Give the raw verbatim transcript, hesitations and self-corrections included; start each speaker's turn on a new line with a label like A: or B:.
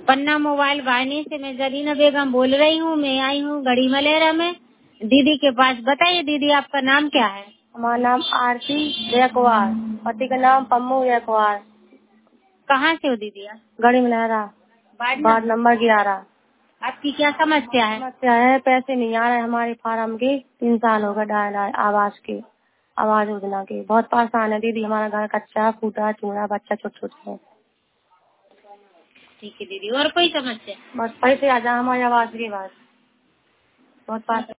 A: पन्ना mobile वाहिनी से मैं जरीना बेगम बोल रही हूँ। मैं आई हूँ गढ़ी मलेरा में दीदी के पास। बताइए दीदी, आपका नाम क्या है?
B: हमारा नाम आरती जयकुमार, पति का नाम पम्मू जयकुमार।
A: कहाँ से हो दीदी आप?
B: गढ़ी मलेरा, वार्ड नंबर ग्यारह।
A: आपकी क्या समस्या है?
B: समस्या है, पैसे नहीं आ रहे हमारे फार्म के। तीन साल हो गए डाल आवास के, आवास योजना के। बहुत परेशान है दीदी, हमारा घर कच्चा फूटा चूड़ा, बच्चा छोटे छोटे है।
A: ठीक है दीदी, और कोई समस्या?
B: बस पैसे आ जाए हमारे आवास के बाद। बहुत पास